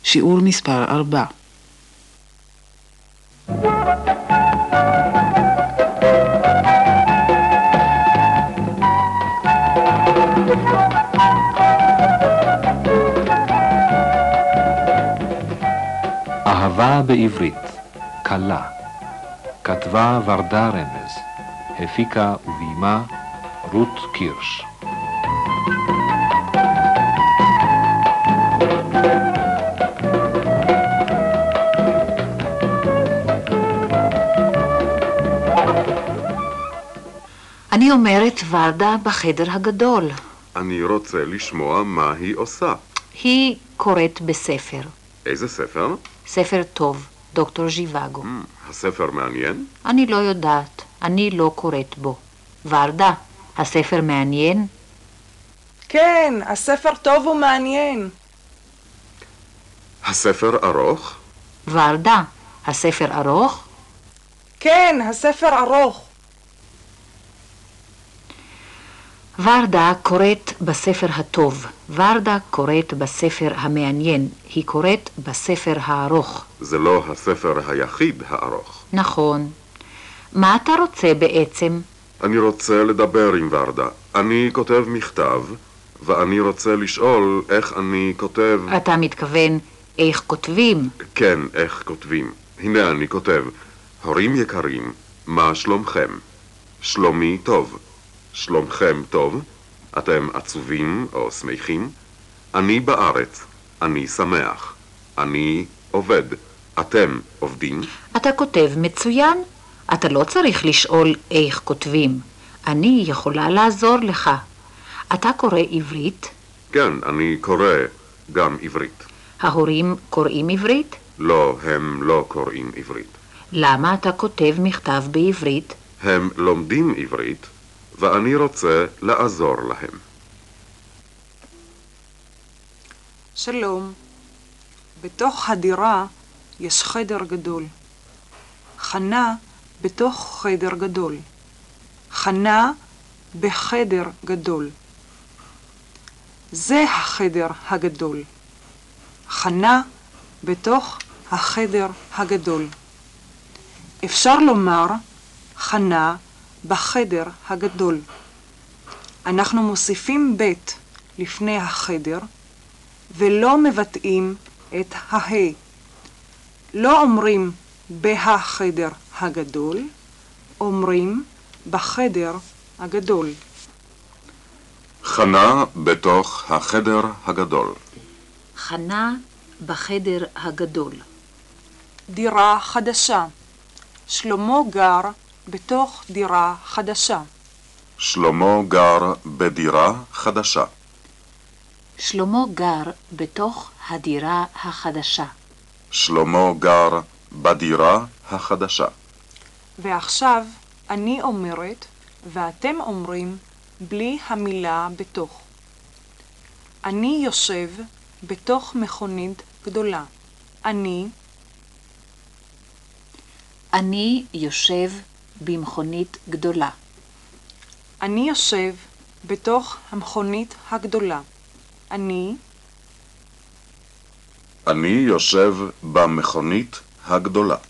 שיעור מספר 4. אהבה בעברית, קלה. כתבה ורדה רמז, הפיקה וביימה רות קירש. אני אומרת ורדה בחדר הגדול. אני רוצה לשמוע מה היא עושה. היא קוראת בספר. איזה ספר? ספר טוב, דוקטור ז'יוואגו. הספר מעניין? אני לא יודעת, אני לא קוראת בו. ורדה, הספר מעניין? כן, הספר טוב ומעניין. הספר ארוך? ורדה, הספר ארוך? כן, הספר ארוך. ורדה קוראת בספר הטוב, ורדה קוראת בספר המעניין, היא קוראת בספר הארוך. זה לא הספר היחיד הארוך. נכון. מה אתה רוצה בעצם? אני רוצה לדבר עם ורדה. אני כותב מכתב, ואני רוצה לשאול איך אני כותב... אתה מתכוון איך כותבים? כן, איך כותבים. הנה אני כותב, הורים יקרים, מה שלומכם? שלומי טוב. שלומכם טוב? אתם עצובים או שמחים? אני בארץ. אני שמח. אני עובד. אתם עובדים? אתה כותב מצוין. אתה לא צריך לשאול איך כותבים. אני יכולה לעזור לך. אתה קורא עברית? כן, אני קורא גם עברית. ההורים קוראים עברית? לא, הם לא קוראים עברית. למה אתה כותב מכתב בעברית? הם לומדים עברית, ואני רוצה לעזור להם. שלום. בתוך הדירה יש חדר גדול. חנה בתוך חדר גדול. חנה בחדר גדול. זה החדר הגדול. חנה בתוך החדר הגדול. אפשר לומר חנה בחדר הגדול. אנחנו מוסיפים בית לפני החדר ולא מבטאים את ההא. לא אומרים בהחדר הגדול, אומרים בחדר הגדול. חנה בתוך החדר הגדול. חנה בחדר הגדול. דירה חדשה. שלמה גר בתוך דירה חדשה. שלמה גר בדירה חדשה. שלמה גר בתוך הדירה החדשה. שלמה גר בדירה החדשה. ועכשיו אני אומרת ואתם אומרים בלי המילה בתוך. אני יושב בתוך מכונית גדולה. אני יושב במכונית גדולה. אני יושב בתוך המכונית הגדולה. אני יושב במכונית הגדולה.